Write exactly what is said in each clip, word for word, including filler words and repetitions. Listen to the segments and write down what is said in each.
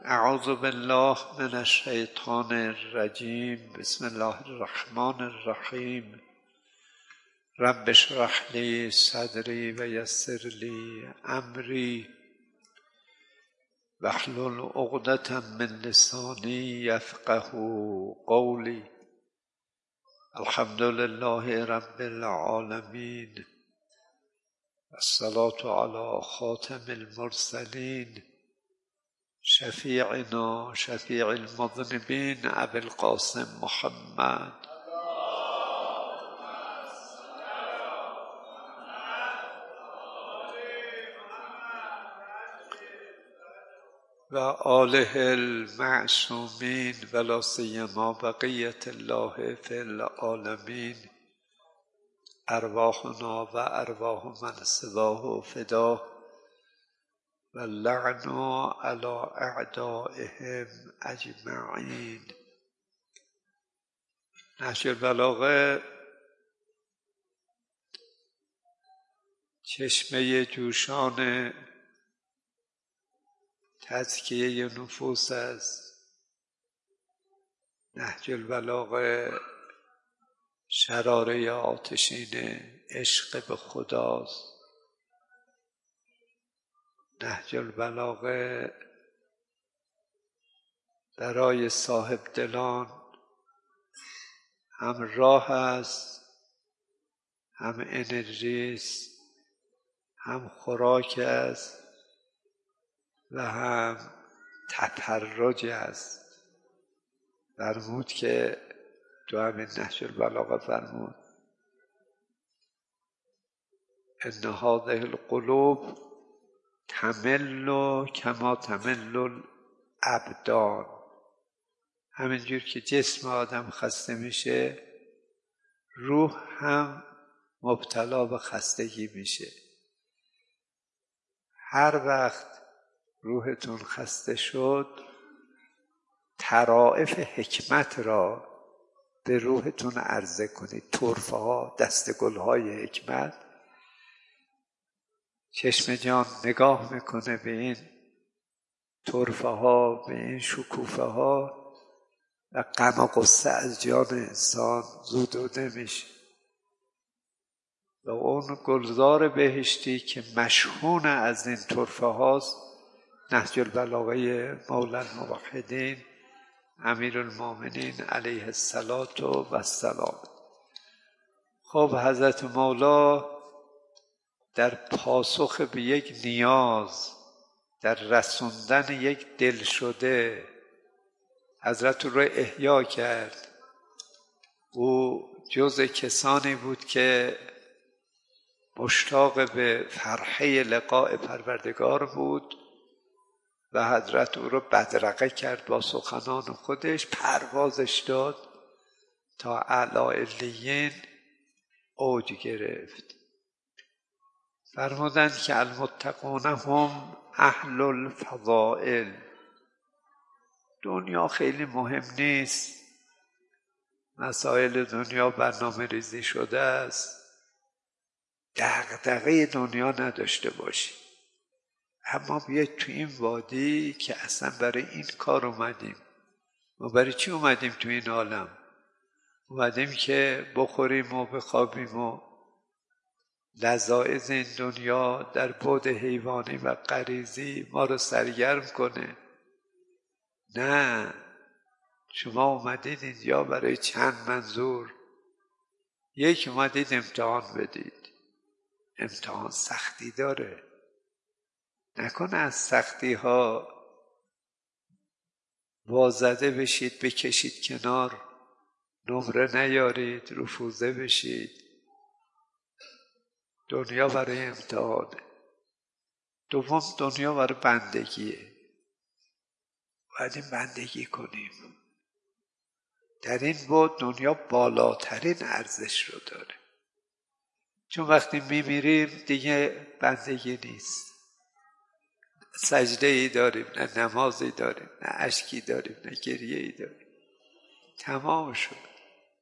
اعوذ بالله من الشیطان الرجیم. بسم الله الرحمن الرحیم. رب اشرح لی صدری و یسر لی امری واحلل عقدة من لسانی یفقهوا قولی. الحمد لله رب العالمین والصلاة علی خاتم المرسلین شفیعنا شفیع المذنبین ابی القاسم محمد و آله المعصومین ولا سیما بقیة الله فی العالمین. ارواحنا و ارواح من سواه فداه و لعن علی اعدائهم اجمعین. نهج البلاغه چشمه جوشان تزکیه نفوس است. نهج البلاغه شراره آتشین عشق به خداست. نهج البلاغه برای صاحب دلان هم راه است، هم انرژی است، هم خوراک است و هم تپرج است. فرمود که تو همین نهج البلاغه فرمود ان هذه القلوب تمل کما تمل الابدان. همینجور که جسم آدم خسته میشه روح هم مبتلا به خستگی میشه. هر وقت روحتون خسته شد طرائف حکمت را به روحتون عرضه کنید. طرفه ها، دستگل های حکمت. چشم جان نگاه میکنه به این طرفه ها، به این شکوفه ها و غم و غصه از جان انسان زدوده میشه. و اون گلزار بهشتی که مشحون از این طرفه هاست نهج البلاغه مولا الموحدین امیرالمومنین علیه الصلاة و السلام. خب حضرت مولا در پاسخ به یک نیاز، در رسوندن یک دل شده حضرت رو احیا کرد. او جز کسانی بود که مشتاق به فرحه لقاء پروردگار بود و حضرت او رو بدرقه کرد با سخنان خودش. پروازش داد تا اعلی علیین اوج گرفت. فرمودند که المتقون هم اهل الفضائل. دنیا خیلی مهم نیست، مسائل دنیا برنامه ریزی شده است، دغدغه دنیا نداشته باشی. اما بیاید تو این وادی که اصلا برای این کار اومدیم. ما برای چی اومدیم تو این عالم؟ اومدیم که بخوریم و بخوابیم و لذایذ این دنیا در بعد حیوانی و غریزی ما رو سرگرم کنه. نه، شما اومدید اینجا برای چند منظور. یک، اومدید امتحان بدید. امتحان سختی داره. نکنه از سختی ها وازده بشید، بکشید کنار، نمره نیارید، رفوزه بشید. دنیا برای امتحانه. دوم، دنیا برای بندگیه. باید این بندگی کنیم. در این بود دنیا بالاترین ارزش رو داره. چون وقتی میمیریم دیگه بندگی نیست. سجده ای داریم، نه نمازی داریم، نه اشکی داریم، نه گریه ای داریم. تمام شد.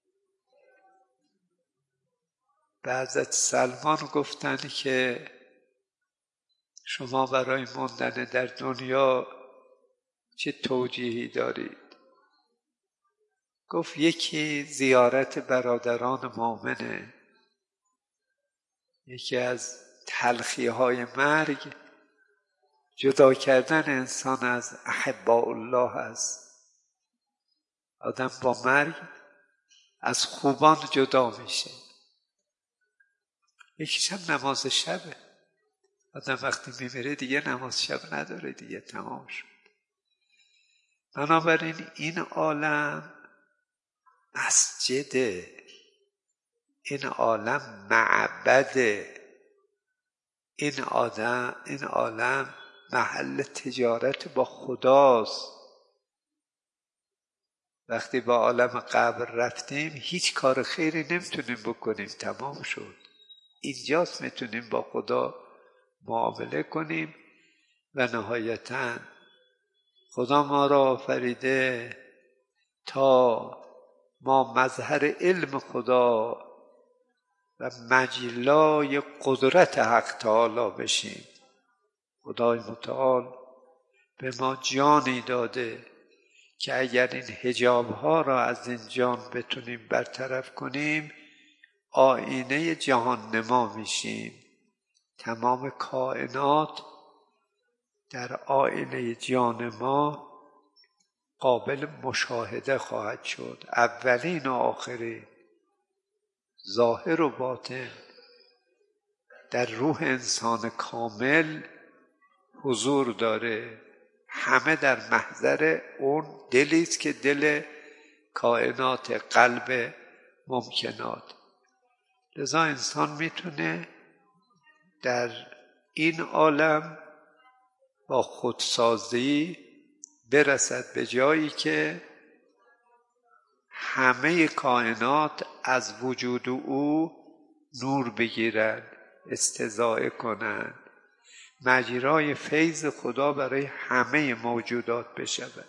به حضرت سلمان گفتن که شما برای موندن در دنیا چه توجیهی دارید؟ گفت یکی زیارت برادران مؤمنه. یکی از تلخی‌های مرگ جدا کردن انسان از احباء الله است. آدم با مرگ از خوبان جدا میشه. یکیش هم نماز شبه. آدم وقتی میمیره دیگه نماز شب نداره، دیگه تمام شد. بنابراین این عالم مسجده، این عالم معبده، این آدم این عالم محل تجارت با خداست. وقتی با عالم قبر رفتیم هیچ کار خیری نمیتونیم بکنیم، تمام شد. اینجاست میتونیم با خدا معامله کنیم و نهایتاً خدا ما را آفریده تا ما مظهر علم خدا و مجلای قدرت حق تعالی بشیم. خدای متعال به ما جانی داده که اگر این حجاب ها را از این جان بتونیم برطرف کنیم آینه جهان نما میشیم. تمام کائنات در آینه جان ما قابل مشاهده خواهد شد. اولین و آخرین، ظاهر و باطن در روح انسان کامل حضور داره. همه در محضر اون دلی است که دل کائنات، قلب ممکنات. لذا انسان میتونه در این عالم با خودسازی برسد به جایی که همه کائنات از وجود او نور بگیرند، استضاءه کنند، مجرای فیض خدا برای همه موجودات بشود.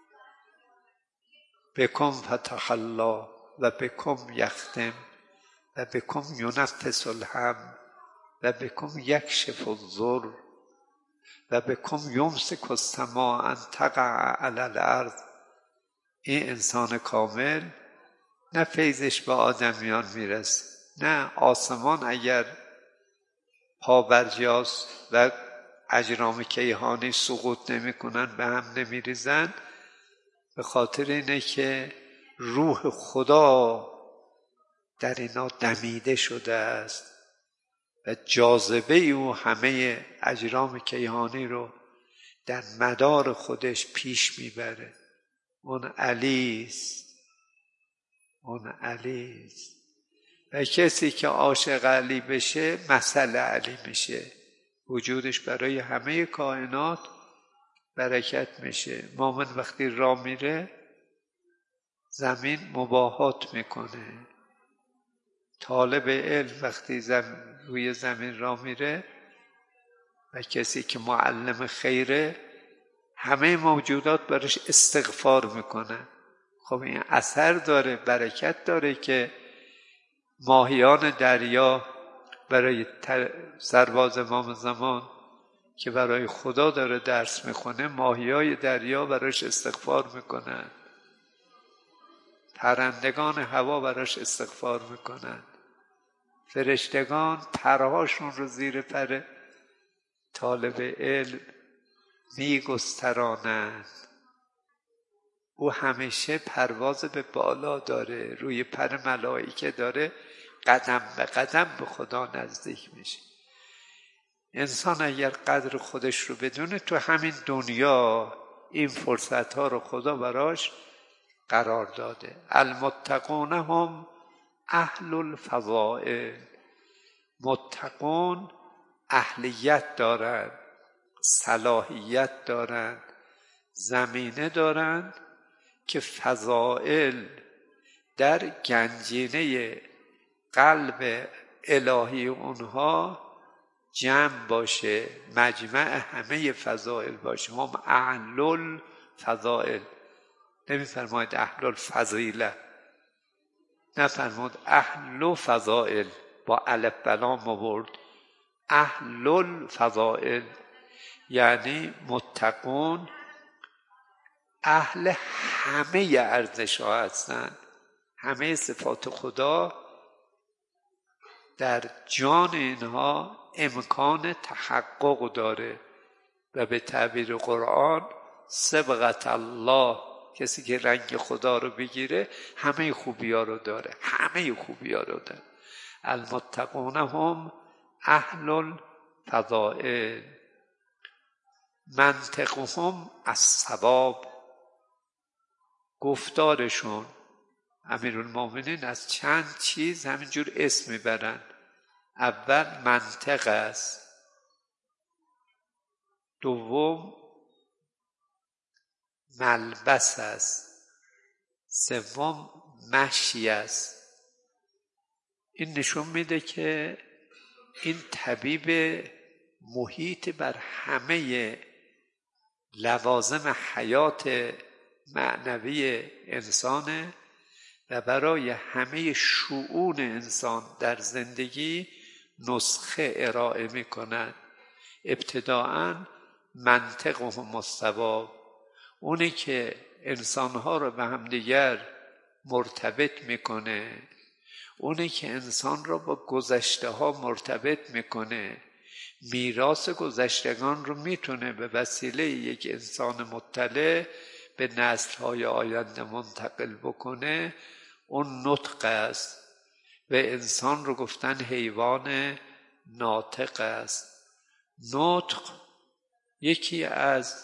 بکم فتح الله و بکم یختم و بکم ینفس الهم و بکم یکشف الضر و بکم یمسک السماء ان تقع علی الارض. این انسان کامل نه فیضش به آدمیان میرسه، نه آسمان اگر پابرجاست و اجرام کیهانی سقوط نمی کنن، به هم نمی ریزن، به خاطر اینه که روح خدا در اینا دمیده شده است و جاذبه او همه اجرام کیهانی رو در مدار خودش پیش میبره. اون علی است، اون علی است. و کسی که عاشق علی بشه مثل علی میشه، وجودش برای همه کائنات برکت میشه. مومن وقتی راه میره زمین مباهات میکنه. طالب علم وقتی زمین روی زمین راه میره و کسی که معلم خیره همه موجودات برش استغفار میکنه. خب این اثر داره، برکت داره که ماهیان دریا برای سرباز امام زمان که برای خدا داره درس میخونه، ماهیای دریا براش استغفار میکنن، پرندگان هوا براش استغفار میکنن، فرشتگان پرهاشون رو زیر پر طالب علم میگسترانند. او همیشه پرواز به بالا داره، روی پر ملائکه داره، قدم به قدم به خدا نزدیک میشه. انسان اگر قدر خودش رو بدونه تو همین دنیا این فرصت ها رو خدا براش قرار داده. المتقون هم اهل الفضائل. متقون اهلیت دارند، صلاحیت دارند، زمینه دارند که فضائل در گنجینه قلب الهی اونها جمع باشه، مجمع همه فضائل باشه. هم اهل الفضائل، نمی فرماید اهل الفضیله، نه فرمود اهل فضائل با الف بلام آورد. اهل الفضائل یعنی متقون اهل همه ارزش ها هستند. همه صفات خدا در جان اینها امکان تحقق داره و به تعبیر قرآن صبغت الله، کسی که رنگ خدا رو بگیره همه خوبی ها رو داره، همه خوبی ها رو داره. المتقون هم اهل الفضائل، منطقهم الصواب، گفتارشون امیرالمومنین از چند چیز همینجور اسم میبرن. اول منطق است، دوم ملبس است، سوم مشی است. این نشون میده که این طبیب محیط بر همه لوازم حیات معنوی انسانه و برای همه شؤون انسان در زندگی نسخه ارائه میکنند. ابتداءً منطقهم الصواب، اونی که انسانها رو به همدیگر مرتبط میکنه، اونی که انسان را با گذشته ها مرتبط میکنه، میراث گذشتگان رو میتونه به وسیله یک انسان مطلع به نسل‌های آینده منتقل بکنه، اون نطق است و انسان رو گفتن حیوان ناطق است. نطق یکی از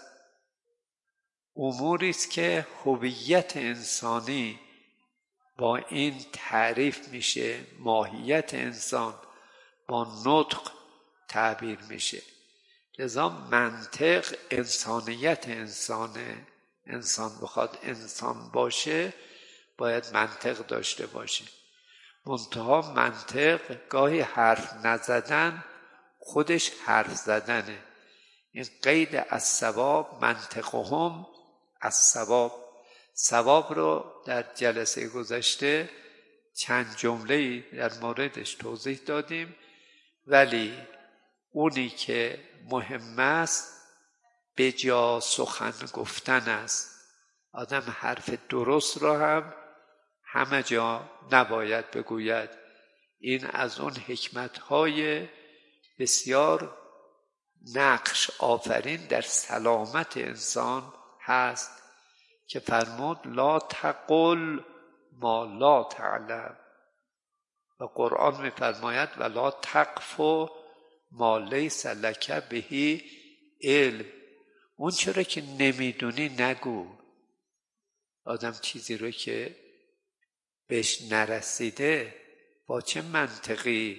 اموری است که هویت انسانی با این تعریف میشه، ماهیت انسان با نطق تعبیر میشه. لذا منطق انسانیت انسانه. انسان بخواد انسان باشه باید منطق داشته باشه. منتها منطق گاهی حرف نزدن خودش حرف زدنه. این قید از ثواب، منطقهم از ثواب. ثواب رو در جلسه گذشته چند جمله‌ای در موردش توضیح دادیم، ولی اونی که مهم است به جا سخن گفتن است. آدم حرف درست را هم همه جا نباید بگوید. این از اون حکمت‌های بسیار نقش آفرین در سلامت انسان هست که فرمود لا تقل ما لا تعلم، و قرآن می‌فرماید ولا تقف ما لیس لک به علم. اون چرا که نمیدونی نگو. آدم چیزی رو که بهش نرسیده با چه منطقی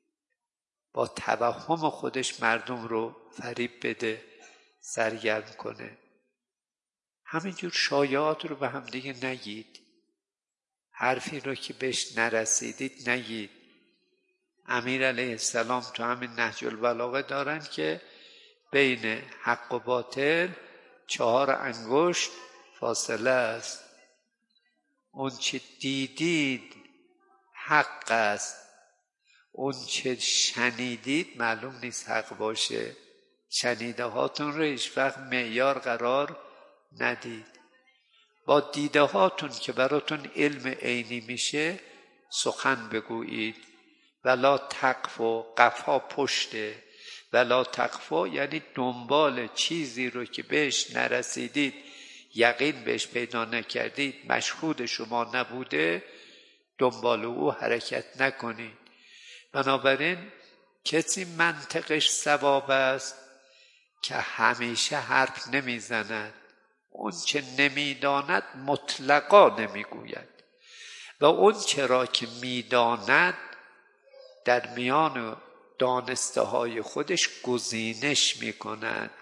با توهم خودش مردم رو فریب بده، سرگرم کنه. همینجور شایعات رو به هم دیگه نگید. حرفی رو که بهش نرسیدید نگید. امیر علیه السلام تو همین نهج البلاغه دارن که بین حق و باطل چهار انگشت فاصله است. اون چه دیدید حق است، اون چه شنیدید معلوم نیست حق باشه. شنیده هاتون رو هیچ وقت معیار قرار ندید. با دیده هاتون که براتون علم عینی میشه سخن بگویید. ولا تقف، و قفا پشته، ولا تقف یعنی دنبال چیزی رو که بهش نرسیدید، یقین بهش پیدا نکردید، مشهود شما نبوده، دنبال او حرکت نکنید. بنابراین کسی منطقش صواب است که همیشه حرف نمیزند. اون چه نمیداند مطلقا نمیگوید و اون چرا که میداند در میان دانسته های خودش گزینش میکند.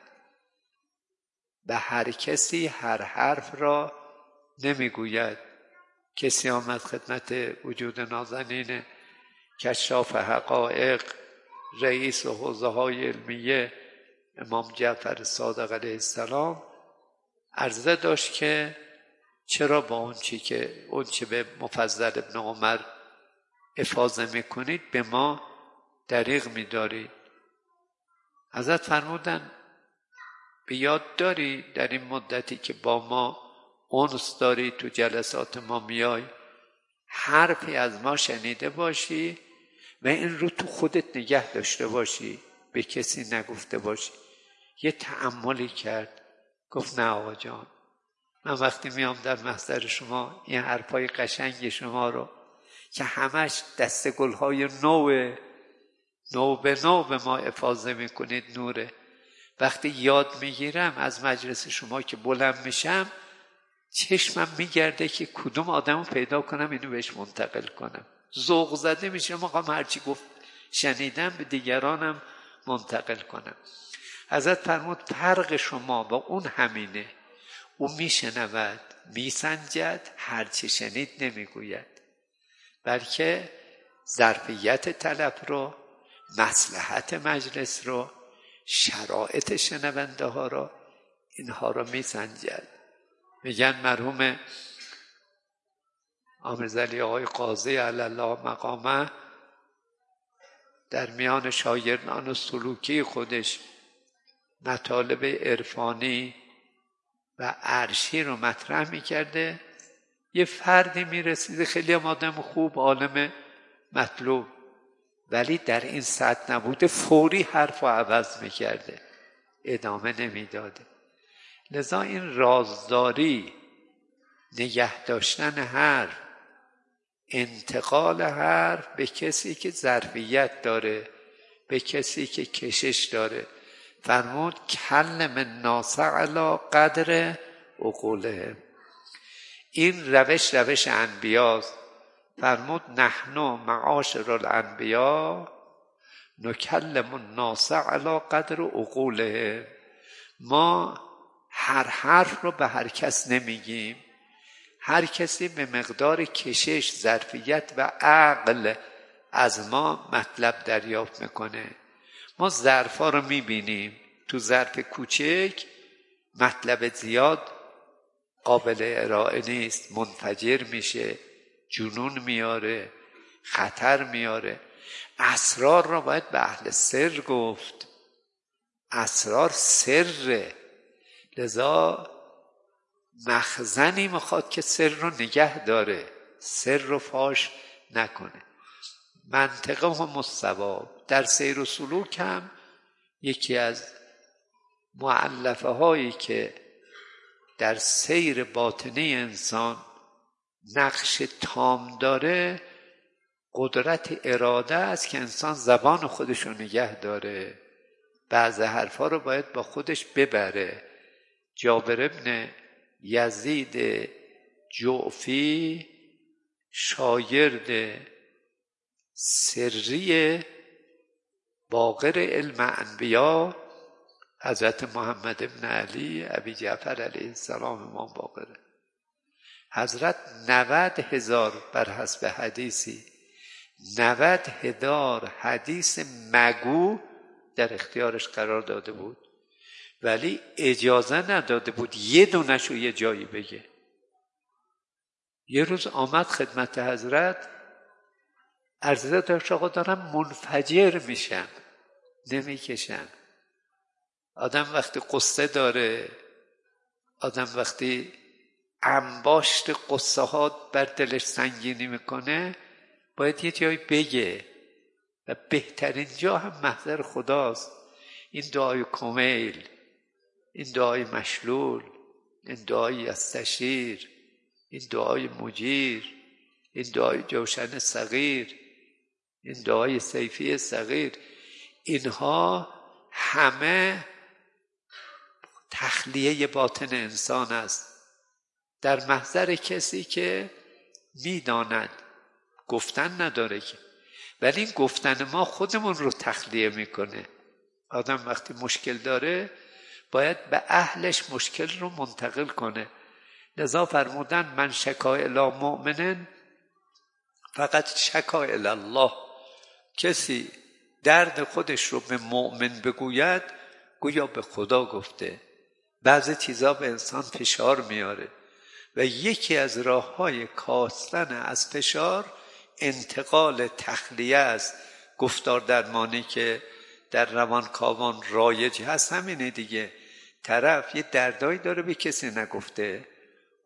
به هر کسی هر حرف را نمیگوید. کسی آمد خدمت وجود نازنین کشاف حقایق رئیس حوزه های علمیه امام جعفر صادق علیه السلام عرضه داشت که چرا با اون چی که اون چی به مفضل ابن عمر افاضه میکنید به ما دریغ میدارید. حضرت فرمودن به یاد داری در این مدتی که با ما انس داری، تو جلسات ما میای، حرفی از ما شنیده باشی و این رو تو خودت نگه داشته باشی، به کسی نگفته باشی. یه تأملی کرد، گفت نه آقا جان، من وقتی میام در محضر شما این حرفای قشنگ شما رو که همش دست گلهای نو نو به نو به ما افاضه میکنید نوره، وقتی یاد میگیرم از مجلس شما که بلند میشم چشمم میگرده که کدوم آدمو پیدا کنم اینو بهش منتقل کنم، ذوق زده میشم آقا هرچی گفت شنیدم به دیگرانم منتقل کنم. حضرت فرمود فرق شما با اون همینه، او میشنود، میسنجد، هرچی شنید نمیگوید، بلکه ظرفیت طلب رو، مصلحت مجلس رو، شرایط شنونده ها رو، اینها رو میسنجد. میگن مرحوم آمرزلی آقای قاضی علی الله مقامه در میان شاگردان و سلوکی خودش مطالب عرفانی و عرشی رو مطرح میکرده. یه فردی میرسیده خیلی هم آدم خوب، عالم مطلوب، ولی در این سطح نبوده، فوری حرف رو عوض میکرده، ادامه نمیداده. لذا این رازداری، نگه داشتن حرف، انتقال حرف به کسی که ظرفیت داره، به کسی که کشش داره. فرمود کلم الناس علی قدر عقولهم. این روش روش انبیاست. فرمود نحن معاشر الانبیا نکلم الناس علی قدر عقولهم. ما هر حرف رو به هر کس نمیگیم، هر کسی به مقدار کشش، ظرفیت و عقل از ما مطلب دریافت میکنه. ما ظرفا رو میبینیم، تو ظرف کوچک مطلب زیاد قابل ارائه نیست، منفجر میشه، جنون میاره، خطر میاره. اسرار رو باید به اهل سر گفت، اسرار سره، لذا مخزنی میخواد که سر رو نگه داره، سر رو فاش نکنه. منطقه هم مستواب در سیر و سلوک هم یکی از مؤلفه هایی که در سیر باطنی انسان نقش تام داره قدرت اراده است که انسان زبان خودش رو نگه داره، بعض حرفا رو باید با خودش ببره. جابر ابن یزید جعفی شاگرد سری باقر علم انبیا حضرت محمد ابن علی ابی جعفر علیه السلام امام باقره. حضرت نود هزار بر حسب حدیثی نود هزار حدیث مگو در اختیارش قرار داده بود، ولی اجازه نداده بود یه دونشو یه جایی بگه. یه روز آمد خدمت حضرت، عرضه داشت آقا دارم منفجر میشم، نمیکشم. آدم وقتی قصه داره، آدم وقتی انباشت قصه ها بر دلش سنگینی میکنه، باید یه جایی بگه و بهترین جا هم محضر خداست. این دعای کمیل، این دعای مشلول، این دعای استشیر، این دعای مجیر، این دعای جوشن صغیر، این دعای سیفی صغیر، اینها همه تخلیه باطن انسان است در محضر کسی که میداند گفتن نداره که، ولی این گفتن ما خودمون رو تخلیه میکنه. آدم وقتی مشکل داره باید به اهلش مشکل رو منتقل کنه. لذا فرمودن من شکا الی مؤمنن فقط شکا الی الله. کسی درد خودش رو به مؤمن بگوید گویا به خدا گفته. بعضی چیزا به انسان فشار میاره و یکی از راه‌های کاستن از فشار انتقال تخلیه است. گفتار درمانی که در روانکاوان رایج هست همینه دیگه. طرف یه دردایی داره به کسی نگفته،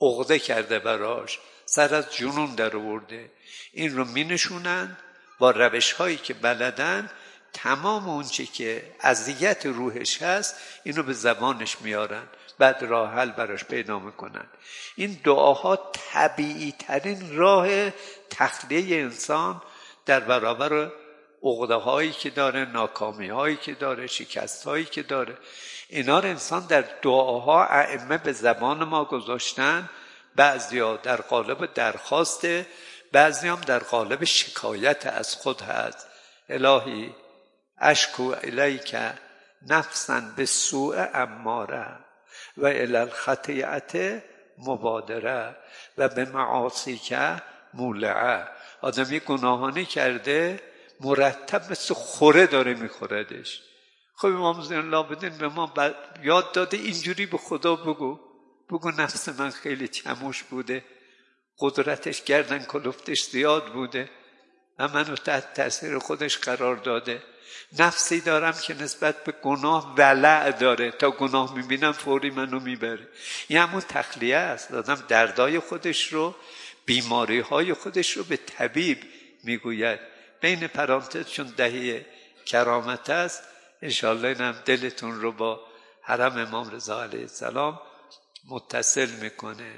عقده کرده براش، سر از جنون در آورده، این رو می نشونن با روش هایی که بلدن، تمام اونچه که اذیت روحش هست اینو به زبانش میارن، بعد راه حل براش پیدا میکنن. این دعاها طبیعی ترین راه تخلیه انسان در برابر عقده هایی که داره، ناکامی هایی که داره، شکست هایی که داره. اینا رو انسان در دعاها ائمه به زبان ما گذاشتن، بعضیا در قالب درخواسته، بعضی هم در قالب شکایت از خود هست. الهی اشکو الیک نفسا به سوء اماره و الی الخطیئت مبادره و به معاصی که مولعه. آدمی گناهانی کرده، مرتب مثل خوره داره میخوردش. خب امام زین العابدین به ما یاد داده اینجوری به خدا بگو، بگو نفس من خیلی چموش بوده، قدرتش گردن کلفتش زیاد بوده و منو تحت تاثیر خودش قرار داده. نفسی دارم که نسبت به گناه ولع داره، تا گناه میبینم فوری منو میبره. این همون تخلیه است. آدم دردای خودش رو، بیماری های خودش رو به طبیب میگوید. بین پرانتز چون دهه کرامت است، انشاءالله اینم دلتون رو با حرم امام رضا علیه السلام متصل میکنه.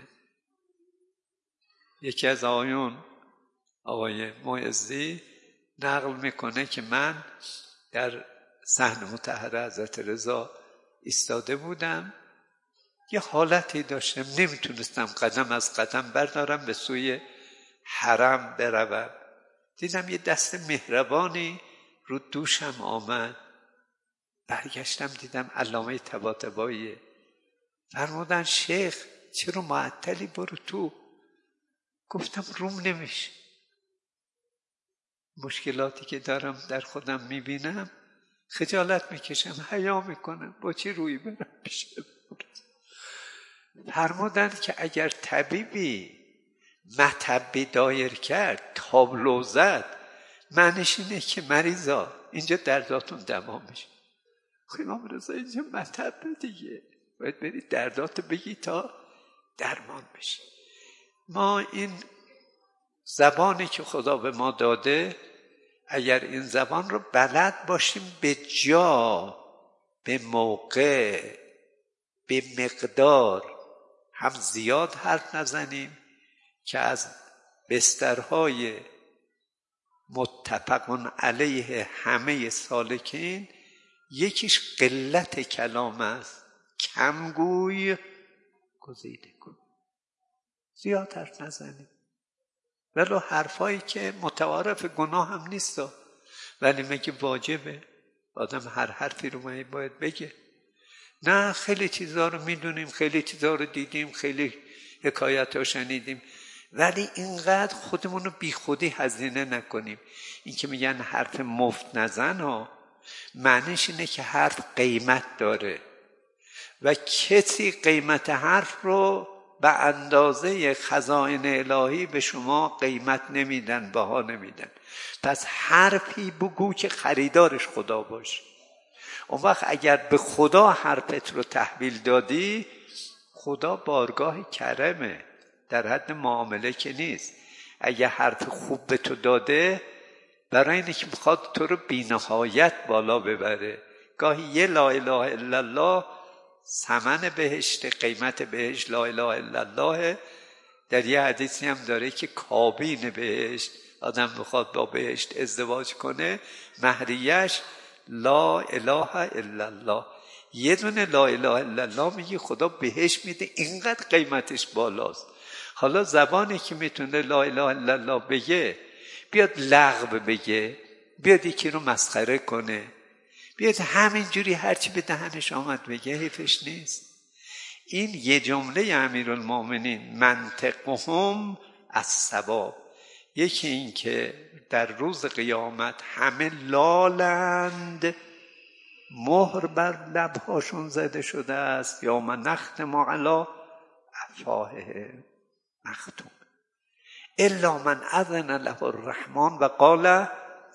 یکی از آقایون، آقای معزی، نقل میکنه که من در صحن مطهره حضرت رضا ایستاده بودم، یه حالتی داشتم نمیتونستم قدم از قدم بردارم به سوی حرم بروم. دیدم یه دست مهربانی رو دوشم آمد، برگشتم دیدم علامه طباطباییه. فرمودن شیخ چرا معطلی، برو تو. گفتم روم نمیشه، مشکلاتی که دارم در خودم میبینم، خجالت میکشم، حیا میکنم، با چی روی برم پیش. فرمودن که اگر طبیبی مطبی دایر کرد، تابلو زد، معنیش اینه که مریضا اینجا درداتون دوا میشه. خب امام رضا اینجا مطب دیگه، باید برید درداتو بگی تا درمان بشه. ما این زبانی که خدا به ما داده، اگر این زبان رو بلد باشیم به جا، به موقع، به مقدار، هم زیاد حرف نزنیم که از بسترهای متفق علیه همه سالکین یکیش قلت کلام است. کمگوی گزیده کن، زیاد حرف نزنیم. ولو حرفایی که متعارف گناه هم نیست، ولی میگه واجبه آدم هر حرفی رو باید بگه. نه خیلی چیزا رو میدونیم، خیلی چیزا رو دیدیم، خیلی حکایت ها شنیدیم، ولی اینقدر خودمون رو بی خودی هزینه نکنیم. این که میگن حرف مفت نزن ها، معنیش اینه که حرف قیمت داره و کسی قیمت حرف رو به اندازه خزائن الهی به شما قیمت نمیدن، بها نمیدن. پس حرفی بگو که خریدارش خدا باشه. اون وقت اگر به خدا حرفت رو تحویل دادی، خدا بارگاه کرمه، در حد معامله که نیست. اگر حرف خوب به تو داده، برای اینه که میخواد تو رو بی نهایت بالا ببره. گاهی یه لا اله الا الله ثمن بهشت، قیمت بهشت لا اله الا الله. در یه حدیثی هم داره که کابین بهشت، آدم بخواد با بهشت ازدواج کنه، مهریش لا اله الا الله. یه دونه لا اله الا الله میگه خدا بهشت میده، اینقدر قیمتش بالاست. حالا زبانی که میتونه لا اله الا الله بگه، بیاد لغو بگه، بیاد یکی رو مسخره کنه، بیاد همینجوری هرچی به دهنش آمد بگه، حیفش نیست. این یه جمله امیرالمومنین منطقهم از ثواب. یکی این که در روز قیامت همه لالند، مهر بر لبهاشون زده شده است، یا من نختم علی افواههم مختوم الا من اذن له الرحمن و قال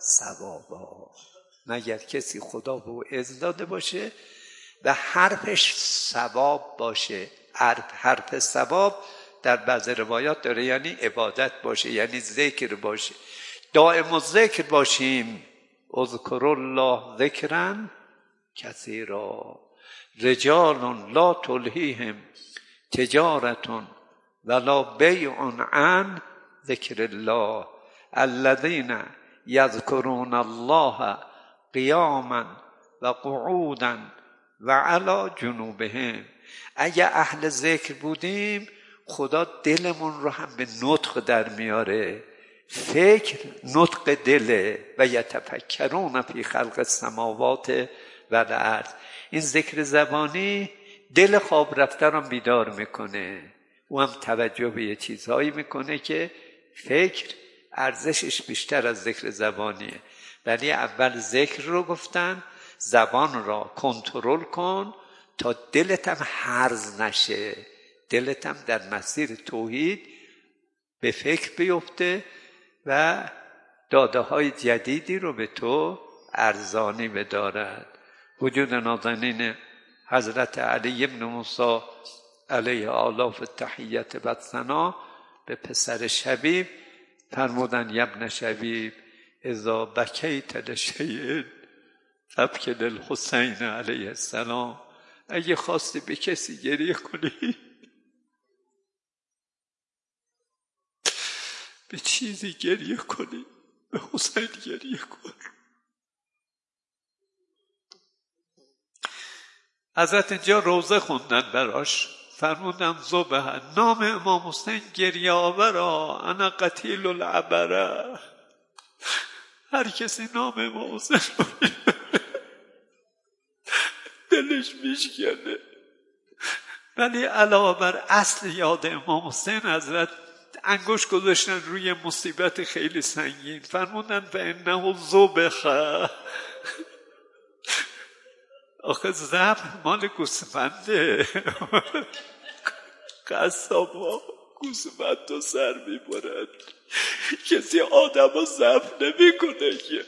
صوابا. مگر کسی خدا به او اذن داده باشه و حرفش صواب باشه. حرف حرف صواب در بعض روایات داره یعنی عبادت باشه، یعنی ذکر باشه. دائم الذکر باشیم. اذکر الله ذکرا کثیرا رجال لا تلهیهم تجارة ولا بیع عن ذکر الله الذین یذکرون الله قیاما و قعودا و علی جنوبهم. اگه اهل ذکر بودیم خدا دلمون رو هم به نطق در میاره. فکر نطق دله. و یتفکرون فی خلق السماوات و الارض. این ذکر زبانی دل خواب رفته رو بیدار میکنه. او هم توجه به یه چیزهایی میکنه که فکر ارزشش بیشتر از ذکر زبانیه. ولی اول ذکر رو گفتن، زبان را کنترل کن تا دلت هم هرز نشه، دلت هم در مسیر توحید به فکر بیفته و داده های جدیدی رو به تو ارزانی بدارد. وجود نازنین حضرت علی بن موسی علیه آلاف التحیت و الثنا به پسر شبیب فرمودن یبن شبیب اذا بکیت لشیء فابکی للحسین علیه السلام. اگه خواستی به کسی گریه کنی به چیزی گریه کنی، به حسین گریه کن. حضرت اینجا روزه خوندن براش، فرمودن زبه نام امام حسین گریه آورا انا قتیل العبره. هر کسی نام امام حسین رو دلش میشکنه. ولی علاوه بر اصل یاد امام حسین حضرت انگوش گذاشتن روی مصیبت خیلی سنگین، فرمودن فانه ذبح. آخه ذبح مال گوسفنده. قصابا گوسفند رو سر میبرند، کسی آدم رو ذبح نمی کنه که.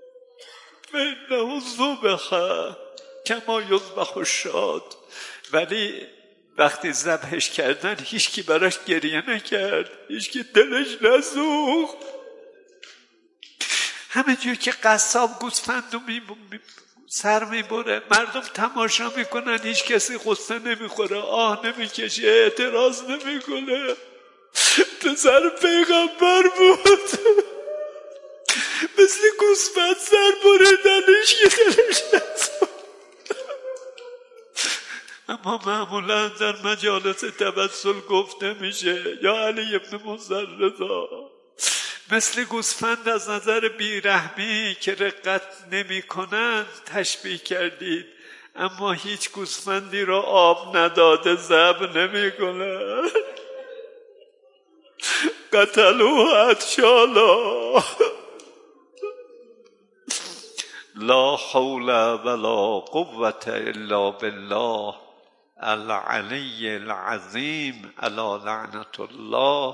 فانه ذبح کما یذبح الشاة. ولی وقتی ذبحش کردن هیچ کی براش گریه نکرد، هیچ کی دلش نسوخت. همه جور که قصاب گوسفند رو می سر میبره، مردم تماشا میکنن، هیچ کسی قصه نمیخوره، آه نمیکشه، اعتراض نمیکنه. پسر پیغمبر بود، مثل گوسفند سر بریدنش که دلش نسوخت. اما معمولا در مجالس توسل گفته میشه یا علی ابن موسی رضا مثل گوسفند از نظر بیرحمی که رقت نمی کنند تشبیه کردید، اما هیچ گوسفندی را آب نداده ذبح نمی کنند. قتلوه اتشالا. لا حول ولا قوة الا بالله العلی العظیم علی لعنت الله.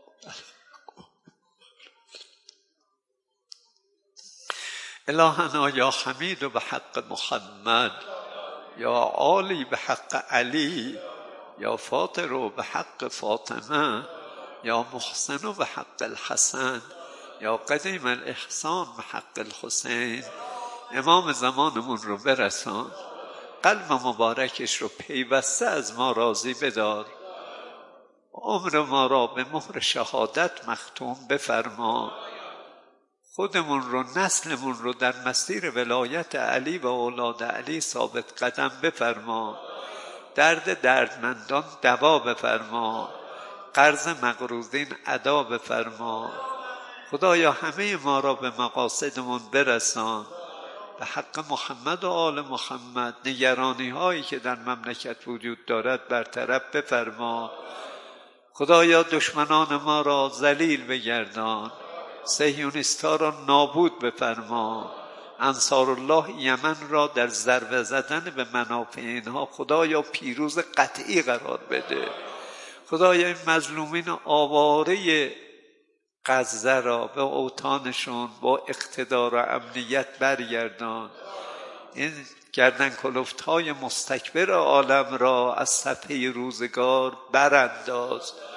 الهنا یا حمید به حق محمد، یا عالی به حق علی، یا فاطر به حق فاطمه، یا محسن به حق الحسن، یا قدیم الاحسان به حق الحسین. امام زمانمون رو برسان، قلب مبارکش رو پیوسته از ما راضی بدار، عمر ما را به مهر شهادت مختوم بفرما، خودمون رو نسلمون رو در مسیر ولایت علی و اولاد علی ثابت قدم بفرما، درد دردمندان دوا بفرما، قرض مقروضین ادا بفرما. خدایا همه ما را به مقاصدمون برسان. به حق محمد و آل محمد نگرانی هایی که در مملکت وجود دارد برطرف بفرما. خدایا دشمنان ما را ذلیل بگردان، صهیونیست‌ها را نابود بفرما، انصار الله یمن را در ضربه زدن به منافع اینها خدایا پیروز قطعی قرار بده. خدایا این مظلومین آواره غزه را به اوطانشون با اقتدار و امنیت برگردان. این گردن کلفت‌های مستکبر عالم را از صفحه روزگار برانداز.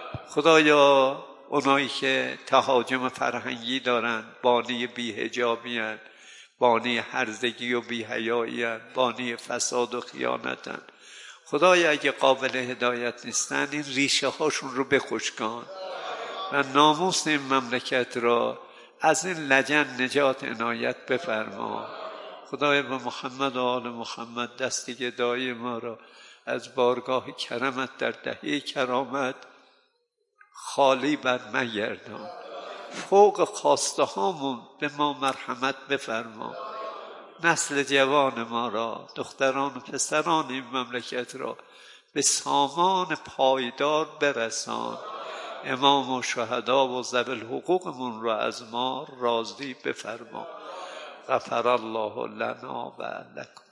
خدایا اونایی که تهاجم فرهنگی دارن، بانی بی‌حجابی هن، بانی هرزگی و بی‌حیایی هن، بانی فساد و خیانت هن، خدایا اگه قابل هدایت نیستن این ریشه هاشون رو بخشکان و ناموس این مملکت را از این لجن نجات عنایت بفرما. خدای به محمد و آل محمد دست گدای ما را از بارگاه کرمت در دهه کرامت خالی بر مگردان. فوق خواسته هامون به ما مرحمت بفرما. نسل جوان ما را، دختران و پسران این مملکت را به سامان پایدار برسان. امام و شهدا و ذوی الحقوقمون را از ما راضی بفرما. غفر الله لنا و لکم.